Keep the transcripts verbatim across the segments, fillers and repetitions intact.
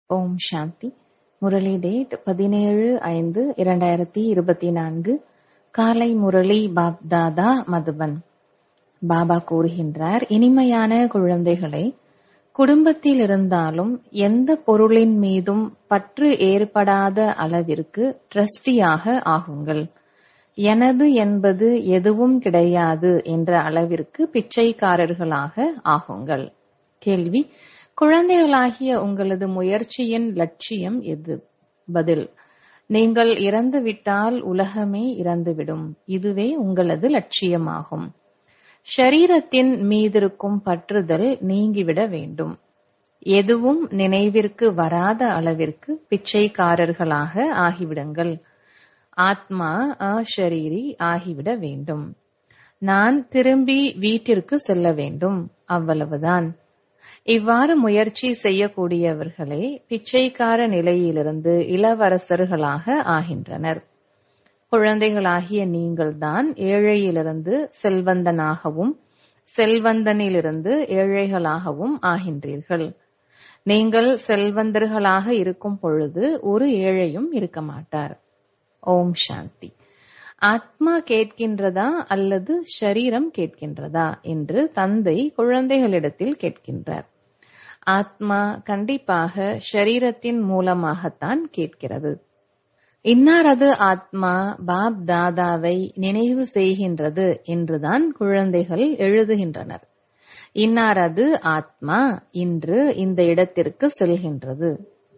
ஓம் சாந்தி. Murali date பதினேழு ஐந்து இரண்டாயிரத்தி இருபத்தி நான்கு. காலை முரளி பாப் தாதா மதுபன். பாபா கூறுகின்றார், இனிமையான குழந்தைகளே, குடும்பத்தில் இருந்தாலும் எந்த பொருளின் மீதும் பற்று ஏற்படாத அளவிற்கு ட்ரஸ்டியாக ஆகுங்கள். எனது என்பது எதுவும் கிடையாது என்ற அளவிற்கு பிச்சைக்காரர்களாக ஆகுங்கள். கேள்வி: குழந்தைகளாகிய உங்களது முயற்சியின் லட்சியம் எது? பதில்: நீங்கள் இறந்துவிட்டால் உலகமே இறந்துவிடும். இதுவே உங்களது லட்சியமாகும். ஷரீரத்தின் மீதிருக்கும் பற்றுதல் நீங்கிவிட வேண்டும். எதுவும் நினைவிற்கு வராத அளவிற்கு பிச்சைக்காரர்களாக ஆகிவிடுங்கள். ஆத்மா அஷரீரி ஆகிவிட வேண்டும். நான் திரும்பி வீட்டிற்கு செல்ல வேண்டும், அவ்வளவுதான். இவ்வாறு முயற்சி செய்யக்கூடியவர்களே பிச்சைக்கார நிலையிலிருந்து இளவரசர்களாக ஆகின்றனர். குழந்தைகளாகிய நீங்கள்தான் ஏழையிலிருந்து செல்வந்தனாகவும் செல்வந்தனிலிருந்து ஏழைகளாகவும் ஆகின்றீர்கள். நீங்கள் செல்வந்தர்களாக இருக்கும் பொழுது ஒரு ஏழையும் இருக்க மாட்டார். ஓம் சாந்தி. ஆத்மா கேட்கின்றதா அல்லது ஷரீரம் கேட்கின்றதா என்று தந்தை குழந்தைகளிடத்தில் கேட்கின்றார். ஆத்மா கண்டிப்பாக ஷரீரத்தின் மூலமாகத்தான் கேட்கிறது. இன்னாரது ஆத்மா பாப் தாதாவை நினைவு செய்கின்றது என்றுதான் குழந்தைகள் எழுதுகின்றனர். இன்னாரது ஆத்மா இன்று இந்த இடத்திற்கு செல்கின்றது.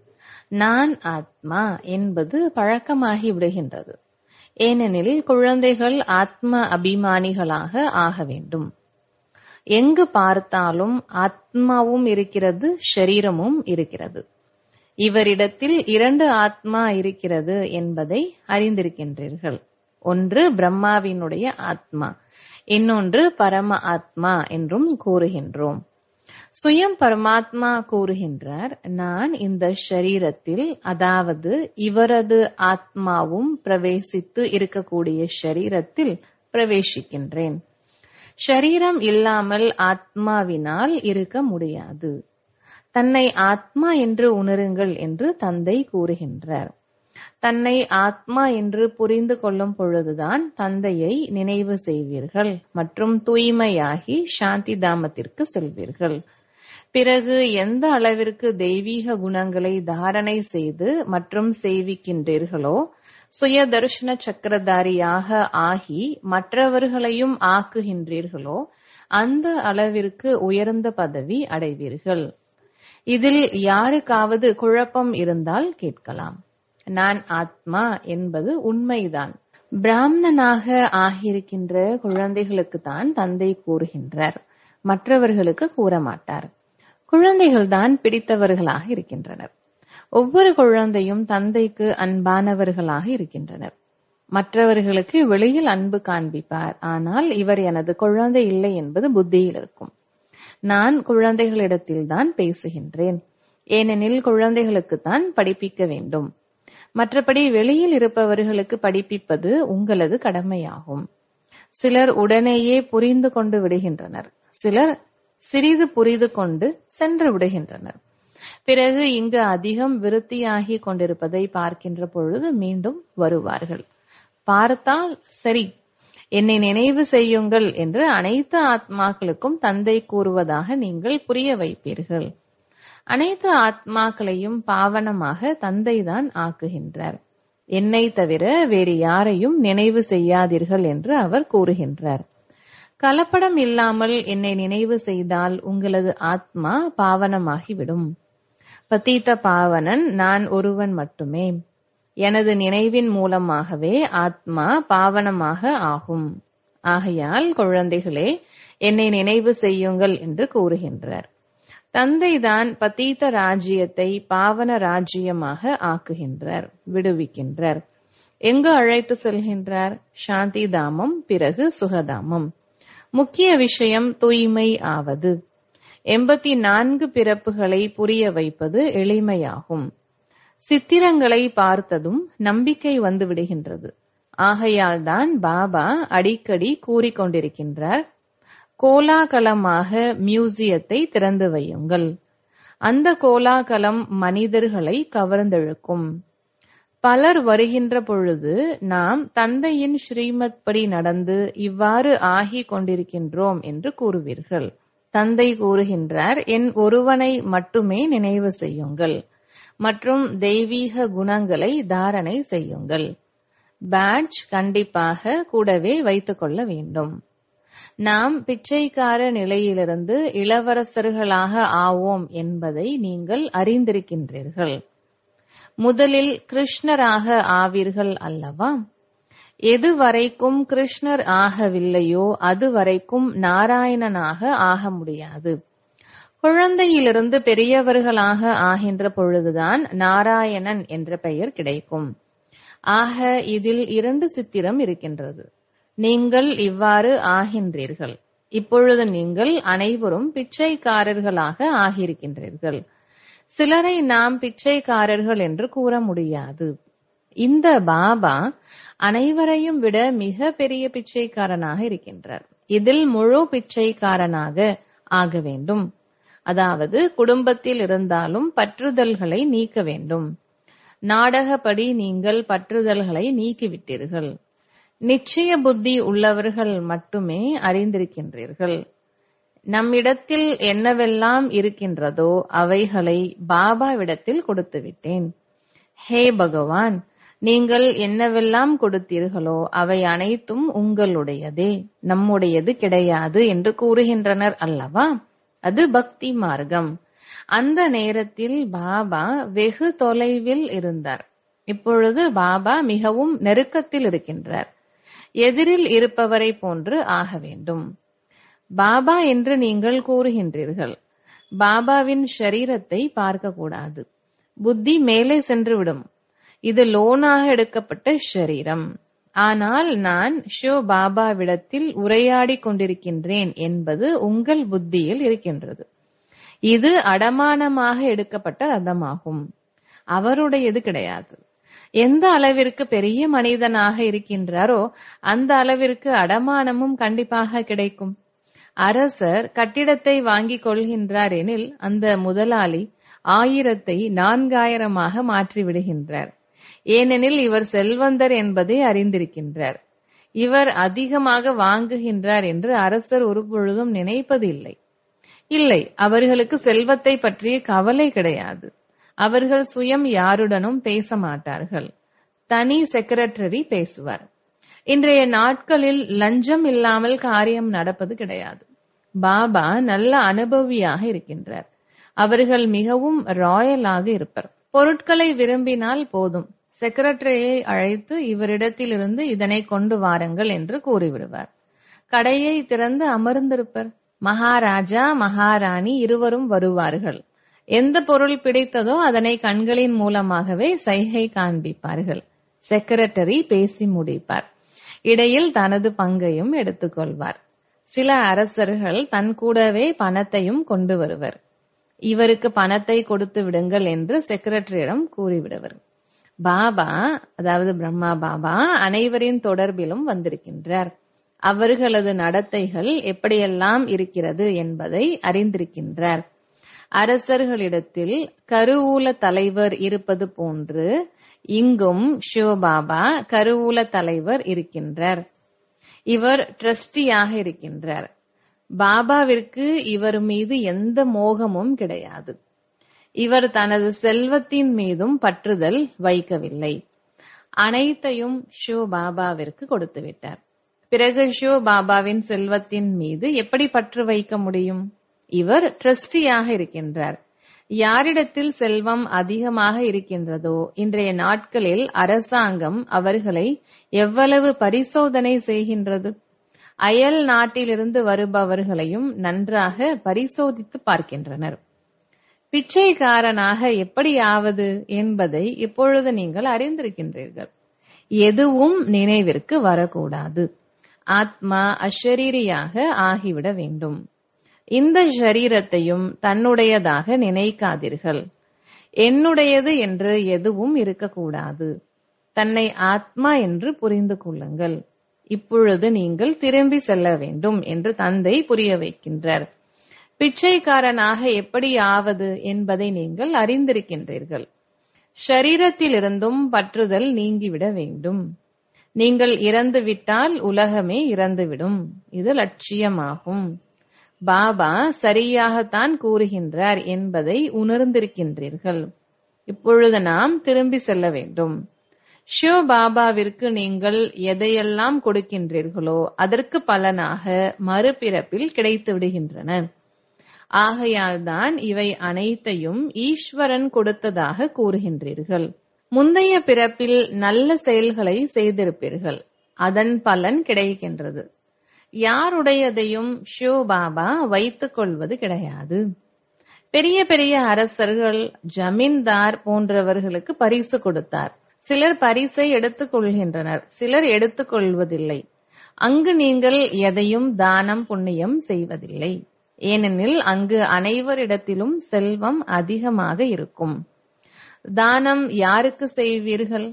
நான் ஆத்மா என்பது பழக்கமாகி விடுகின்றது. ஏனெனில் குழந்தைகள் ஆத்ம அபிமானிகளாக ஆக வேண்டும். எங்கு பார்த்தாலும் ஆத்மாவும் இருக்கிறது, ஷரீரமும் இருக்கிறது. இவரிடத்தில் இரண்டு ஆத்மா இருக்கிறது என்பதை அறிந்திருக்கின்றீர்கள். ஒன்று பிரம்மாவினுடைய ஆத்மா, இன்னொன்று பரம ஆத்மா என்றும் கூறுகின்றோம். சுயம் பரமாத்மா கூறுகின்றார், நான் இந்த ஷரீரத்தில், அதாவது இவரது ஆத்மாவும் பிரவேசித்து இருக்கக்கூடிய ஷரீரத்தில் பிரவேசிக்கின்றேன். ஷரீரம் இல்லாமல் ஆத்மாவினால் இருக்க முடியாது. தன்னை ஆத்மா என்று உணருங்கள் என்று தந்தை கூறுகின்றார். தன்னை ஆத்மா என்று புரிந்து கொள்ளும் பொழுதுதான் தந்தையை நினைவு செய்வீர்கள் மற்றும் தூய்மையாகி சாந்தி தாமத்திற்கு செல்வீர்கள். பிறகு எந்த அளவிற்கு தெய்வீக குணங்களை தாரணை செய்து மற்றும் செய்விக்கின்றீர்களோ, சுயதர்ஷன சக்கரதாரியாக ஆகி மற்றவர்களையும் ஆக்குகின்றீர்களோ, அந்த அளவிற்கு உயர்ந்த பதவி அடைவீர்கள். இதில் யாருக்காவது குழப்பம் இருந்தால் கேட்கலாம். நான் ஆத்மா என்பது உண்மைதான். பிராமணனாக ஆகியிருக்கின்ற குழந்தைகளுக்கு தான் தந்தை கூறுகின்றார், மற்றவர்களுக்கு கூற மாட்டார். குழந்தைகள்தான் பிடித்தவர்களாக இருக்கின்றனர். ஒவ்வொரு குழந்தையும் தந்தைக்கு அன்பானவர்களாக இருக்கின்றனர். மற்றவர்களுக்கு வெளியில் அன்பு காண்பிப்பார், ஆனால் இவர் எனது குழந்தை இல்லை என்பது புத்தியில் இருக்கும். நான் குழந்தைகளிடத்தில்தான் பேசுகின்றேன், ஏனெனில் குழந்தைகளுக்குத்தான் படிப்பிக்க வேண்டும். மற்றபடி வெளியில் இருப்பவர்களுக்கு படிப்பிப்பது உங்களது கடமையாகும். சிலர் உடனேயே புரிந்து கொண்டு விடுகின்றனர், சிலர் சிறிது புரிந்து கொண்டு சென்று விடுகின்றனர். பிறகு இங்கு அதிகம் விருத்தியாகி கொண்டிருப்பதை பார்க்கின்ற பொழுது மீண்டும் வருவார்கள். பார்த்தால் சரி, என்னை நினைவு செய்யுங்கள் என்று அனைத்து ஆத்மாக்களுக்கும் தந்தை கூறுவதாக நீங்கள் புரிய வைப்பீர்கள். அனைத்து ஆத்மாக்களையும் பாவனமாக தந்தைதான் ஆக்குகின்றார். என்னை தவிர வேறு யாரையும் நினைவு செய்யாதீர்கள் என்று அவர் கூறுகின்றார். கலப்படம் இல்லாமல் என்னை நினைவு செய்தால் உங்களது ஆத்மா பாவனமாகிவிடும். பதீத பாவனன் நான் ஒருவன் மட்டுமே. எனது நினைவின் மூலமாகவே ஆத்மா பாவனமாக ஆகும். ஆகையால் குழந்தைகளே, என்னை நினைவு செய்யுங்கள் என்று கூறுகின்றார். தந்தைதான் பதீத ராஜ்யத்தை பாவன ராஜ்யமாக ஆக்குகின்றார், விடுவிக்கின்றார். எங்கு அழைத்து செல்கின்றார்? சாந்தி தாமம், பிறகு சுகதாமம். முக்கிய விஷயம் தூய்மை ஆவது. எண்பத்தி நான்கு பிறப்புகளை புரிய வைப்பது எளிமையாகும். சித்திரங்களை பார்த்ததும் நம்பிக்கை வந்து விடுகின்றது. ஆகையால் தான் பாபா அடிக்கடி கூறிக்கொண்டிருக்கின்றார், கோலாகலமாக மியூசியத்தை திறந்து வையுங்கள். அந்த கோலாகலம் மனிதர்களை கவர்ந்தெழுக்கும். பலர் வருகின்ற பொழுது நாம் தந்தையின் ஸ்ரீமத் படி நடந்து இவ்வாறு ஆகி கொண்டிருக்கின்றோம் என்று கூறுவீர்கள். தந்தை கூறுகின்றார், என் ஒருவனை மட்டுமே நினைவு செய்யுங்கள் மற்றும் தெய்வீக குணங்களை தாரணை செய்யுங்கள். பேட்ஜ் கண்டிப்பாக கூடவே வைத்துக் கொள்ள வேண்டும். நாம் பிச்சைக்கார நிலையிலிருந்து இளவரசர்களாக ஆவோம் என்பதை நீங்கள் அறிந்திருக்கின்றீர்கள். முதலில் கிருஷ்ணராக ஆவீர்கள் அல்லவா? எதுவரைக்கும் கிருஷ்ணர் ஆகவில்லையோ அதுவரைக்கும் நாராயணனாக ஆக முடியாது. குழந்தையிலிருந்து பெரியவர்களாக ஆகின்ற பொழுதுதான் நாராயணன் என்ற பெயர் கிடைக்கும். ஆக இதில் இரண்டு சித்திரம் இருக்கின்றது. நீங்கள் இவ்வாறு ஆகின்றீர்கள். இப்பொழுது நீங்கள் அனைவரும் பிச்சைக்காரர்களாக ஆகியிருக்கின்றீர்கள். சிலரை நாம் பிச்சைக்காரர்கள் என்று கூற முடியாது. இந்த பாபா அனைவரையும் விட மிக பெரிய பிச்சைக்காரனாக இருக்கின்றார். இதில் முழு பிச்சைக்காரனாக ஆக வேண்டும். அதாவது குடும்பத்தில் இருந்தாலும் பற்றுதல்களை நீக்க வேண்டும். நாடகப்படி நீங்கள் பற்றுதல்களை நீக்கிவிட்டீர்கள். நிச்சய புத்தி உள்ளவர்கள் மட்டுமே அறிந்திருக்கின்றீர்கள். நம்மிடத்தில் என்னவெல்லாம் இருக்கின்றதோ அவைகளை பாபாவிடத்தில் கொடுத்து விட்டேன். ஹே பகவான், நீங்கள் என்னவெல்லாம் கொடுத்தீர்களோ அவை அனைத்தும் உங்களுடையதே, நம்முடையது கிடையாது என்று கூறுகின்றனர் அல்லவா? அது பக்தி மார்க்கம். அந்த நேரத்தில் பாபா வெகு தொலைவில் இருந்தார். இப்பொழுது பாபா மிகவும் நெருக்கத்தில் இருக்கின்றார். எதிரில் இருப்பவரை போன்று ஆக வேண்டும். பாபா என்று நீங்கள் கூறுகின்றீர்கள். பாபாவின் ஷரீரத்தை பார்க்க கூடாது. புத்தி மேலே சென்றுவிடும். இது லோனாக எடுக்கப்பட்ட ஷரீரம். ஆனால் நான் ஷோ பாபாவிடத்தில் உரையாடி கொண்டிருக்கின்றேன் என்பது உங்கள் புத்தியில் இருக்கின்றது. இது அடமானமாக எடுக்கப்பட்ட ரதமாகும். அவருடையது கிடையாது. எந்த அளவிற்கு பெரிய மனிதனாக இருக்கின்றாரோ அந்த அளவிற்கு அடமானமும் கண்டிப்பாக கிடைக்கும். அரசர் கட்டிடத்தை வாங்கிக் கொள்கின்றார் எனில் அந்த முதலாளி ஆயிரத்தை நான்காயிரமாக மாற்றி விடுகின்றார். ஏனெனில் இவர் செல்வந்தர் என்பதை அறிந்திருக்கின்றார். இவர் அதிகமாக வாங்குகின்றார் என்று அரசர் ஒரு பொழுதும் நினைப்பது இல்லை. இல்லை, அவர்களுக்கு செல்வத்தை பற்றிய கவலை கிடையாது. அவர்கள் சுயம் யாருடனும் பேச மாட்டார்கள். தனி செக்ரட்டரி பேசுவார். இன்றைய நாட்களில் லஞ்சம் இல்லாமல் காரியம் நடப்பது கிடையாது. பாபா நல்ல அனுபவியாக இருக்கின்றார். அவர்கள் மிகவும் ராயலாக இருப்பர். பொருட்களை விரும்பினால் போதும், செக்ரட்டரியை அழைத்து இவரிடத்திலிருந்து இதனை கொண்டு வாருங்கள் என்று கூறிவிடுவார். கடையை திறந்து அமர்ந்திருப்பர். மகாராஜா மகாராணி இருவரும் வருவார்கள். எந்த பொருள் பிடித்ததோ அதனை கண்களின் மூலமாகவே சைகை காண்பிப்பார்கள். செக்ரட்டரி பேசி முடிப்பார். இடையில் தனது பங்கையும் எடுத்துக்கொள்வார். சில அரசர்கள் தன் கூடவே பணத்தையும் கொண்டு வருவர். இவருக்கு பணத்தை கொடுத்து விடுங்கள் என்று செக்ரட்டரியிடம் கூறிவிடுவர். பாபா, அதாவது பிரம்மா பாபா, அனைவரின் தொடர்பிலும் வந்திருக்கின்றார். அவர்களது நடத்தைகள் எப்படியெல்லாம் இருக்கிறது என்பதை அறிந்திருக்கின்றார். அரசர்களிடத்தில் கருவூல தலைவர் இருப்பது போன்று இங்கும் சிவபாபா கருவூல தலைவர் இருக்கின்றார். இவர் ட்ரஸ்டியாக இருக்கின்றார். பாபாவிற்கு இவர் மீது எந்த மோகமும் கிடையாது. இவர் தனது செல்வத்தின் மீதும் பற்றுதல் வைக்கவில்லை. அனைத்தையும் ஷோ பாபாவிற்கு கொடுத்து விட்டார். பிறகு ஷோ பாபாவின் செல்வத்தின் மீது எப்படி பற்று வைக்க முடியும்? இவர் ட்ரஸ்டியாக இருக்கின்றார். யாரிடத்தில் செல்வம் அதிகமாக இருக்கின்றதோ இன்றைய நாட்களில் அரசாங்கம் அவர்களை எவ்வளவு பரிசோதனை செய்கின்றது. அயல் நாட்டிலிருந்து வருபவர்களையும் நன்றாக பரிசோதித்து பார்க்கின்றனர். பிச்சைக்காரனாக எப்படியாவது என்பதை இப்பொழுது நீங்கள் அறிந்திருக்கின்றீர்கள். எதுவும் நினைவிற்கு வரக்கூடாது. ஆத்மா அஷரீரியாக ஆகிவிட வேண்டும். இந்த ஷரீரத்தையும் தன்னுடையதாக நினைக்காதீர்கள். என்னுடையது என்று எதுவும் இருக்கக்கூடாது. தன்னை ஆத்மா என்று புரிந்து கொள்ளுங்கள். இப்பொழுது நீங்கள் திரும்பி செல்ல வேண்டும் என்று தந்தை புரிய வைக்கின்றார். பிச்சைக்காரனாக எப்படி ஆவது என்பதை நீங்கள் அறிந்திருக்கின்றீர்கள். ஷரீரத்திலிருந்தும் பற்றுதல் நீங்கிவிட வேண்டும். நீங்கள் இறந்து விட்டால் உலகமே இறந்துவிடும். இது லட்சியமாகும். பாபா சரியாகத்தான் கூறுகின்றார் என்பதை உணர்ந்திருக்கின்றீர்கள். இப்பொழுது நாம் திரும்பி செல்ல வேண்டும். ஷிவ பாபாவிற்கு நீங்கள் எதையெல்லாம் கொடுக்கின்றீர்களோ அதற்கு பலனாக மறுபிறப்பில் கிடைத்து விடுகின்றன. ஆகையால் தான் இவை அனைத்தையும் ஈஸ்வரன் கொடுத்ததாக கூறுகின்றீர்கள். முந்தைய பிறப்பில் நல்ல செயல்களை செய்திருப்பீர்கள். அதன் பலன் கிடைக்கின்றது. யாருடையதையும் ஷிவ பாபா வைத்துக் கொள்வது கிடையாது. பெரிய பெரிய அரசர்கள், ஜமீன்தார் போன்றவர்களுக்கு பரிசு கொடுத்தார். சிலர் பரிசை எடுத்துக் கொள்கின்றனர், சிலர் எடுத்துக் கொள்வதில்லை. அங்கு நீங்கள் எதையும் தானம் புண்ணியம் செய்வதில்லை. ஏனெனில் அங்கு அனைவரிடத்திலும் செல்வம் அதிகமாக இருக்கும். தானம் யாருக்கு செய்வீர்கள்?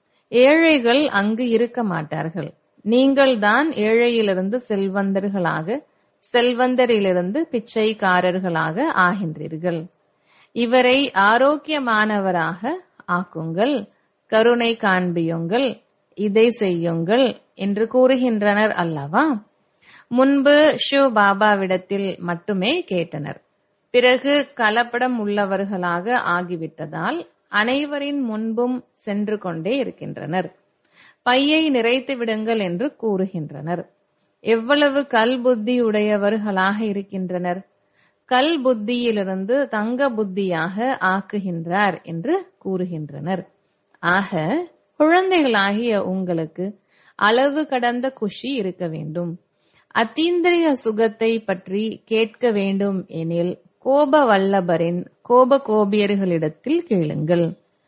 ஏழைகள் அங்கு இருக்க மாட்டார்கள். நீங்கள் தான் ஏழையிலிருந்து செல்வந்தர்களாக, செல்வந்தரிலிருந்து பிச்சைக்காரர்களாக ஆகின்றீர்கள். இவரை ஆரோக்கியமானவராக ஆக்குங்கள், கருணை காண்பியுங்கள், இதை செய்யுங்கள் என்று கூறுகின்றனர் அல்லவா? முன்பு ஷிவ பாபாவிடத்தில் மட்டுமே கேட்டனர். பிறகு கலப்படம் உள்ளவர்களாக ஆகிவிட்டதால் அனைவரின் முன்பும் சென்று கொண்டே இருக்கின்றனர். பையை நிறைத்து விடுங்கள் என்று கூறுகின்றனர். எவ்வளவு கல் புத்தி உடையவர்களாக இருக்கின்றனர். கல் புத்தியிலிருந்து தங்க புத்தியாக ஆக்குகின்றார் என்று கூறுகின்றனர். ஆக குழந்தைகளாகிய உங்களுக்கு அளவு கடந்த குஷி இருக்க வேண்டும். அத்தீந்திரிய சுகத்தை பற்றி கேட்க வேண்டும் எனில் கோப வல்லபரின் கோப கோபியர்களிடத்தில் கேளுங்கள்.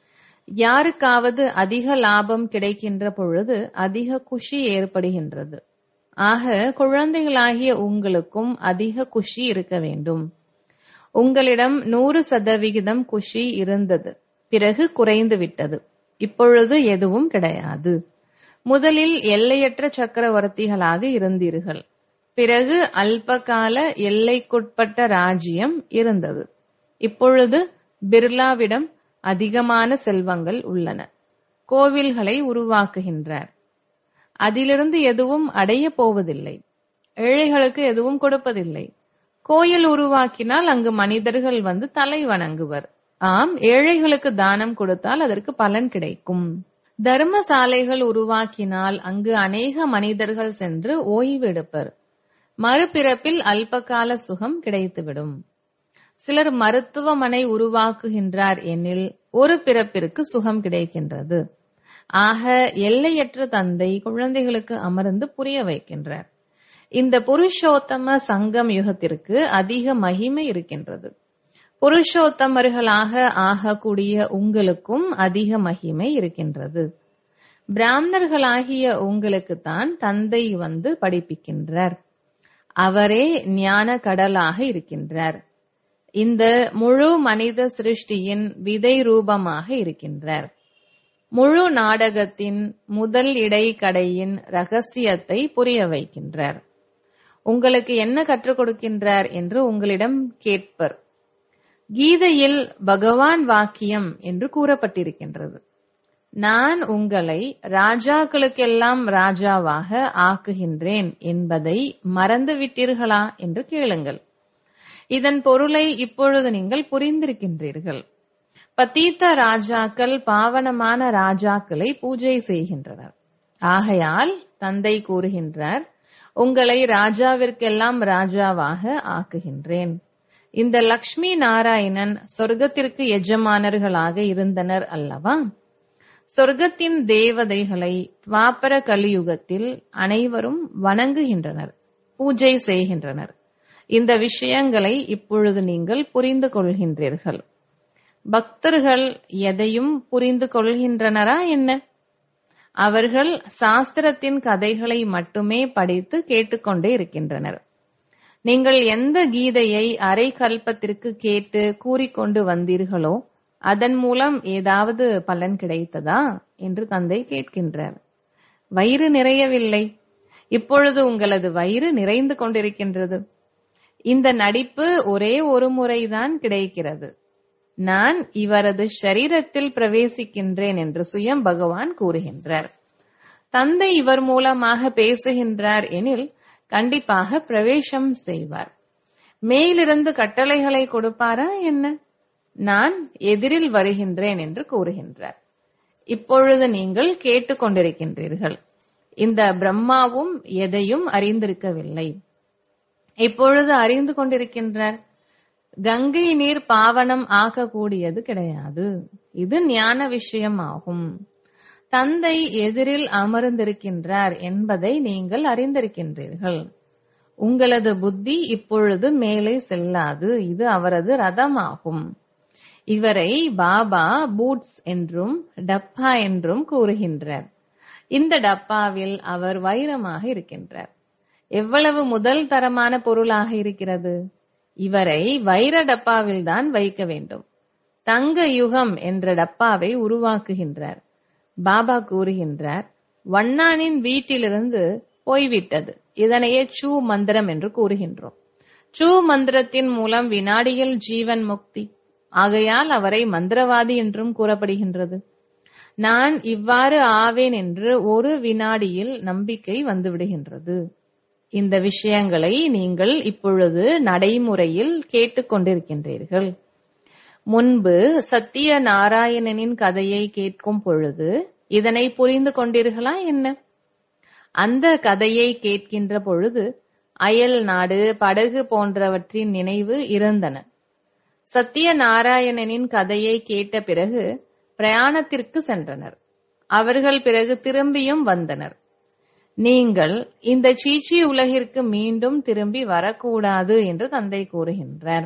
யாருக்காவது அதிக லாபம் கிடைக்கின்ற பொழுது அதிக குஷி ஏற்படுகின்றது. ஆக குழந்தைகளாகிய உங்களுக்கும் அதிக குஷி இருக்க வேண்டும். உங்களிடம் நூறு சதவிகிதம் குஷி இருந்தது, பிறகு குறைந்து விட்டது. இப்பொழுது எதுவும் கிடையாது. முதலில் எல்லையற்ற சக்கரவர்த்திகளாக இருந்தீர்கள். பிறகு அல்பகால எல்லைக்குட்பட்ட ராஜ்யம் இருந்தது. இப்பொழுது பிர்லாவிடம் அதிகமான செல்வங்கள் உள்ளன. கோவில்களை உருவாக்குகின்றார். அதிலிருந்து எதுவும் அடைய போவதில்லை. ஏழைகளுக்கு எதுவும் கொடுப்பதில்லை. கோயில் உருவாக்கினால் அங்கு மனிதர்கள் வந்து தலை வணங்குவர். ஆம், ஏழைகளுக்கு தானம் கொடுத்தால் அதற்கு பலன் கிடைக்கும். தர்மசாலைகள் உருவாக்கினால் அங்கு அநேக மனிதர்கள் சென்று ஓய்வு எடுப்பர். மறுபிறப்பில் அல்பகால சுகம் கிடைத்துவிடும். சிலர் மருத்துவமனை உருவாக்குகின்றார் எனில் ஒரு பிறப்பிற்கு சுகம் கிடைக்கின்றது. ஆக எல்லையற்ற தந்தை குழந்தைகளுக்கு அமர்ந்து புரிய வைக்கின்றார். இந்த புருஷோத்தம சங்கம் யுகத்திற்கு அதிக மகிமை இருக்கின்றது. புருஷோத்தமர்களாக ஆகக்கூடிய உங்களுக்கும் அதிக மகிமை இருக்கின்றது. பிராமணர்களாகிய உங்களுக்குத்தான் தந்தை வந்து படிப்பிக்கின்றார். அவரே ஞான கடலாக இருக்கின்றார். இந்த முழு மனித சிருஷ்டியின் விதை ரூபமாக இருக்கின்றார். முழு நாடகத்தின் முதல் இடை கடையின் ரகசியத்தை புரிய வைக்கின்றார். உங்களுக்கு என்ன கற்றுக் கொடுக்கின்றார் என்று உங்களிடம் கேட்பர். கீதையில் பகவான் வாக்கியம் என்று கூறப்பட்டிருக்கின்றது. நான் உங்களை ராஜாக்களுக்கெல்லாம் ராஜாவாக ஆக்குகின்றேன் என்பதை மறந்து விட்டீர்களா என்று கேளுங்கள். இதன் பொருளை இப்பொழுது நீங்கள் புரிந்திருக்கின்றீர்கள். பதீத்த ராஜாக்கள் பாவனமான ராஜாக்களை பூஜை செய்கின்றனர். ஆகையால் தந்தை கூறுகின்றார், உங்களை ராஜாவிற்கெல்லாம் ராஜாவாக ஆக்குகின்றேன். இந்த லக்ஷ்மி நாராயணன் சொர்க்கத்திற்கு எஜமானர்களாக இருந்தனர் அல்லவா? சொர்க்கத்தின் தேவதைகளை துவாபர கலியுகத்தில் அனைவரும் வணங்குகின்றனர், பூஜை செய்கின்றனர். இந்த விஷயங்களை இப்பொழுது நீங்கள் புரிந்து கொள்கின்றீர்கள். பக்தர்கள் எதையும் புரிந்து கொள்கின்றனரா என்ன? அவர்கள் சாஸ்திரத்தின் கதைகளை மட்டுமே படித்து கேட்டுக்கொண்டே இருக்கின்றனர். நீங்கள் எந்த கீதையை அரை கல்பத்திற்கு கேட்டு கூறிக்கொண்டு வந்தீர்களோ அதன் மூலம் ஏதாவது பலன் கிடைத்ததா என்று தந்தை கேட்கின்றார். வயிறு நிறையவில்லை, இப்பொழுது உங்களது வயிறு நிறைந்து கொண்டிருக்கின்றது. இந்த நடிப்பு ஒரே ஒரு முறைதான் கிடைக்கிறது. நான் இவரது ஷரீரத்தில் பிரவேசிக்கின்றேன் என்று சுயம் பகவான் கூறுகின்றார். தந்தை இவர் மூலமாக பேசுகின்றார் எனில் கண்டிப்பாக பிரவேசம் செய்வார். மேலிருந்து கட்டளைகளை கொடுப்பாரா என்ன? நான் எதிரில் வருகின்றேன் என்று கூறுகின்றார். இப்பொழுது நீங்கள் கேட்டுக்கொண்டிருக்கின்றீர்கள். இந்த பிரம்மாவும் எதையும் அறிந்திருக்கவில்லை. இப்பொழுது அறிந்து கொண்டிருக்கின்றார். கங்கை நீர் பாவனம் ஆகக்கூடியது கிடையாது. இது ஞான விஷயம் ஆகும். தந்தை எதிரில் அமர்ந்திருக்கின்றார் என்பதை நீங்கள் அறிந்திருக்கின்றீர்கள். உங்களது புத்தி இப்பொழுது மேலே செல்லாது. இது அவரது ரதமாகும். இவரை பாபா பூட்ஸ் என்றும் டப்பா என்றும் கூறுகின்றார். இந்த டப்பாவில் அவர் வைரமாக இருக்கின்றார். எவ்வளவு முதல் தரமான பொருளாக இருக்கிறது. இவரை வைர டப்பாவில் தான் வைக்க வேண்டும். தங்க யுகம் என்ற டப்பாவை உருவாக்குகின்றார். பாபா கூறுகின்றார், வண்ணானின் வீட்டிலிருந்து போய்விட்டது. இதனையே சூ மந்திரம் என்று கூறுகின்றோம். சூ மந்திரத்தின் மூலம் வினாடியில் ஜீவன் முக்தி. ஆகையால் அவரை மந்திரவாதி என்றும் கூறப்படுகின்றது. நான் இவ்வாறு ஆவேன் என்று ஒரு வினாடியில் நம்பிக்கை வந்துவிடுகின்றது. இந்த விஷயங்களை நீங்கள் இப்பொழுது நடைமுறையில் கேட்டுக்கொண்டிருக்கின்றீர்கள். முன்பு சத்திய நாராயணனின் கதையை கேட்கும் பொழுது இதனை புரிந்து கொண்டீர்களா என்ன? அந்த கதையை கேட்கின்ற பொழுது அயல் நாடு, படகு போன்றவற்றின் நினைவு இருந்தன. சத்திய நாராயணனின் கதையை கேட்ட பிறகு பிரயாணத்திற்கு சென்றனர். அவர்கள் பிறகு திரும்பியும் வந்தனர். நீங்கள் இந்த சீச்சி உலகிற்கு மீண்டும் திரும்பி வரக்கூடாது என்று தந்தை கூறுகின்றார்.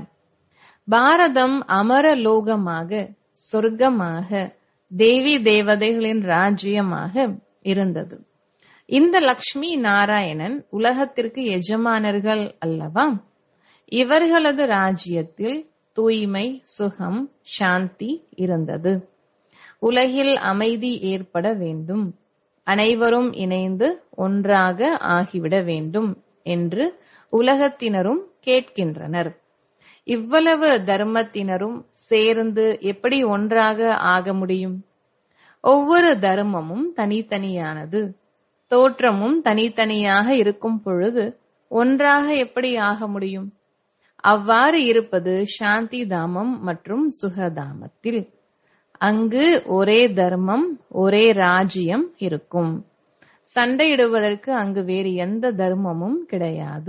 பாரதம் அமர லோகமாக, சொர்க்கமாக, தேவி தேவதைகளின் ராஜ்யமாக இருந்தது. இந்த லக்ஷ்மி நாராயணன் உலகத்திற்கு எஜமானர்கள் அல்லவா? இவர்களது ராஜ்யத்தில் தூய்மை, சுகம், சாந்தி இருந்தது. உலகில் அமைதி ஏற்பட வேண்டும், அனைவரும் இணைந்து ஒன்றாக ஆகிவிட வேண்டும் என்று உலகத்தினரும் கேட்கின்றனர். இவ்வளவு தர்மத்தினரும் சேர்ந்து எப்படி ஒன்றாக ஆக முடியும்? ஒவ்வொரு தர்மமும் தனித்தனியானது. தோற்றமும் தனித்தனியாக இருக்கும் பொழுது ஒன்றாக எப்படி ஆக முடியும்? அவ்வாறு இருப்பது சாந்தி தாமம் மற்றும் சுகதாமத்தில். அங்கு ஒரே தர்மம், ஒரே ராஜ்யம் இருக்கும். சண்டையிடுவதற்கு அங்கு வேறு எந்த தர்மமும் கிடையாது.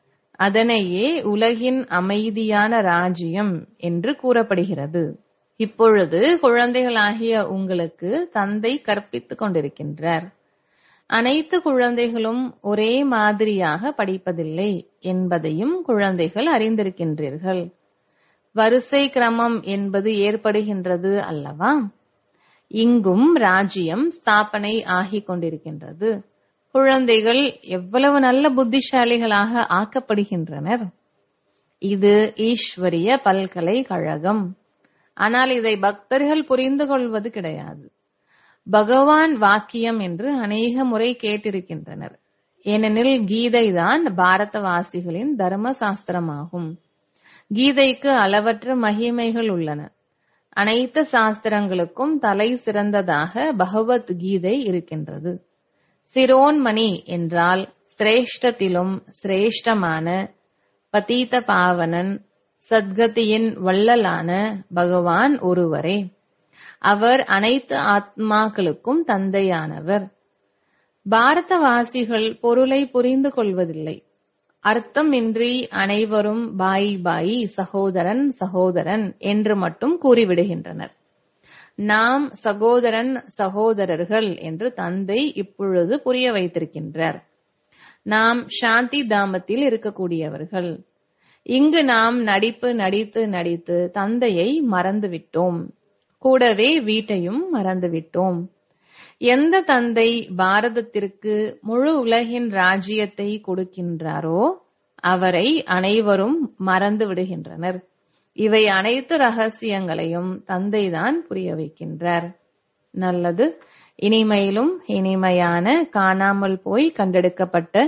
அதனையே உலகின் அமைதியான ராஜ்யம் என்று கூறப்படுகிறது. இப்பொழுது குழந்தைகளாகிய உங்களுக்கு தந்தை கற்பித்துக் கொண்டிருக்கின்றார். அனைத்து குழந்தைகளும் ஒரே மாதிரியாக படிப்பதில்லை என்பதையும் குழந்தைகள் அறிந்திருக்கின்றீர்கள். வரிசை கிரமம் என்பது ஏற்படுகின்றது அல்லவா? இங்கும் ராஜ்யம் ஸ்தாபனை ஆகிக் கொண்டிருக்கின்றது. குழந்தைகள் எவ்வளவு நல்ல புத்திசாலிகளாக ஆக்கப்படுகின்றனர். இது ஈஸ்வரிய பல்கலைக்கழகம். ஆனால் இதை பக்தர்கள் புரிந்து கொள்வது கிடையாது. பகவான் வாக்கியம் என்று அநேக முறை கேட்டிருக்கின்றனர். ஏனெனில் கீதை தான் பாரதவாசிகளின் தர்ம சாஸ்திரமாகும். கீதைக்கு அளவற்ற மகிமைகள் உள்ளன. அனைத்து சாஸ்திரங்களுக்கும் தலை சிறந்ததாக பகவத் கீதை இருக்கின்றது. சிரோன்மணி என்றால் சிரேஷ்டத்திலும் சிரேஷ்டமான பதீத பாவனன், சத்கதியின் வள்ளலான பகவான் ஒருவரே. அவர் அனைத்து ஆத்மாக்களுக்கும் தந்தையானவர். பாரதவாசிகள் பொருளை புரிந்து கொள்வதில்லை. அர்த்தமின்றி அனைவரும் பாய் பாய், சகோதரன் சகோதரன் என்று மட்டும் கூறிவிடுகின்றனர். நாம் சகோதரன் சகோதரர்கள் என்று தந்தை இப்பொழுது புரிய வைத்திருக்கின்றார். நாம் சாந்தி தாமத்தில் இருக்கக்கூடியவர்கள். இங்கு நாம் நடிப்பு நடித்து நடித்து தந்தையை மறந்துவிட்டோம். கூடவே வீட்டையும் மறந்துவிட்டோம். எந்த தந்தை பாரதத்திற்கு முழு உலகின் ராஜ்யத்தை கொடுக்கின்றாரோ அவரை அனைவரும் மறந்து விடுகின்றனர். இவை அனைத்து ரகசியங்களையும் தந்தைதான் புரிய வைக்கின்றார். நல்லது. இனிமையிலும் இனிமையான காணாமல் போய் கண்டெடுக்கப்பட்ட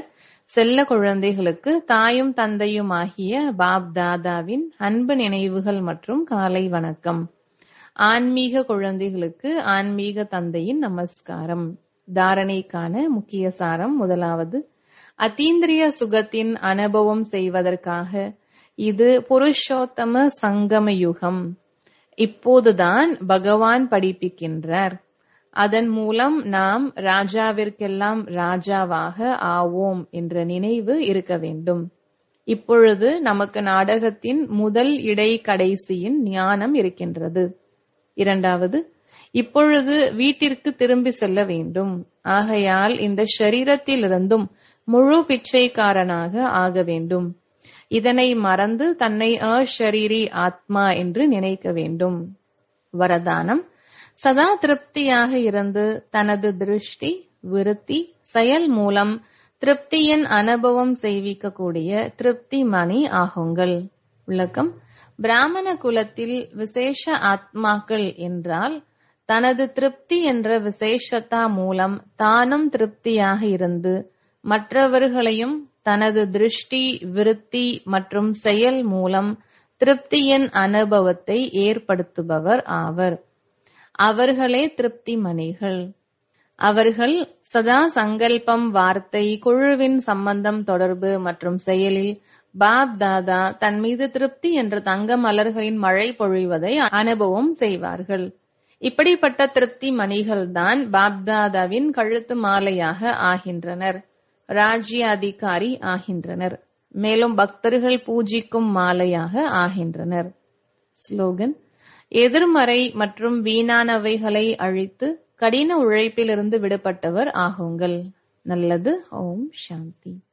செல்ல குழந்தைகளுக்கு தாயும் தந்தையும் ஆகிய பாப் தாதாவின் அன்பு நினைவுகள் மற்றும் காலை வணக்கம். ஆன்மீக குழந்தைகளுக்கு ஆன்மீக தந்தையின் நமஸ்காரம். தாரணைக்கான முக்கிய சாரம். முதலாவது, அதீந்திரிய சுகத்தின் அனுபவம் செய்வதற்காக இது புருஷோத்தம சங்கம யுகம். இப்போதுதான் பகவான் படிப்பிக்கின்றார். அதன் மூலம் நாம் ராஜாவிற்கெல்லாம் ராஜாவாக ஆவோம் என்ற நினைவு இருக்க வேண்டும். இப்பொழுது நமக்கு நாடகத்தின் முதல் இடை கடைசியின் ஞானம் இருக்கின்றது. இரண்டாவது, இப்பொழுது வீட்டிற்கு திரும்பி செல்ல வேண்டும். ஆகையால் இந்த ஷரீரத்திலிருந்தும் முழு பிச்சைக்காரனாக ஆக வேண்டும். இதனை மறந்து தன்னை அஷரீரி ஆத்மா என்று நினைக்க வேண்டும். வரதானம்: சதா திருப்தியாக இருந்து தனது திருஷ்டி, விருத்தி, செயல் மூலம் திருப்தியின் அனுபவம் செய்விக்கக்கூடிய திருப்தி மணி ஆகுங்கள். விளக்கம்: பிராமண குலத்தில் விசேஷ ஆத்மாக்கள் என்றால் தனது திருப்தி என்ற விசேஷத்தா மூலம் தானும் திருப்தியாக இருந்து மற்றவர்களையும் தனது திருஷ்டி, விருத்தி மற்றும் செயல் மூலம் திருப்தியின் அனுபவத்தை ஏற்படுத்துபவர் ஆவர். அவர்களே திருப்தி மணிகள். அவர்கள் சதா சங்கல்பம், வார்த்தை, குழுவின் சம்பந்தம், தொடர்பு மற்றும் செயலில் பாப் தாதா தன் மீது திருப்தி என்ற தங்க மலர்களின் மழை பொழிவதை அனுபவம் செய்வார்கள். இப்படிப்பட்ட திருப்தி மணிகள் தான் பாப்தாதாவின் கழுத்து மாலையாக ஆகின்றனர், ராஜ்ய அதிகாரி ஆகின்றனர், மேலும் பக்தர்கள் பூஜிக்கும் மாலையாக ஆகின்றனர். ஸ்லோகன்: எதிர்மறை மற்றும் வீணானவைகளை அழித்து கடின உழைப்பிலிருந்து விடுபட்டவர் ஆகுங்கள். நல்லது. ஓம் சாந்தி.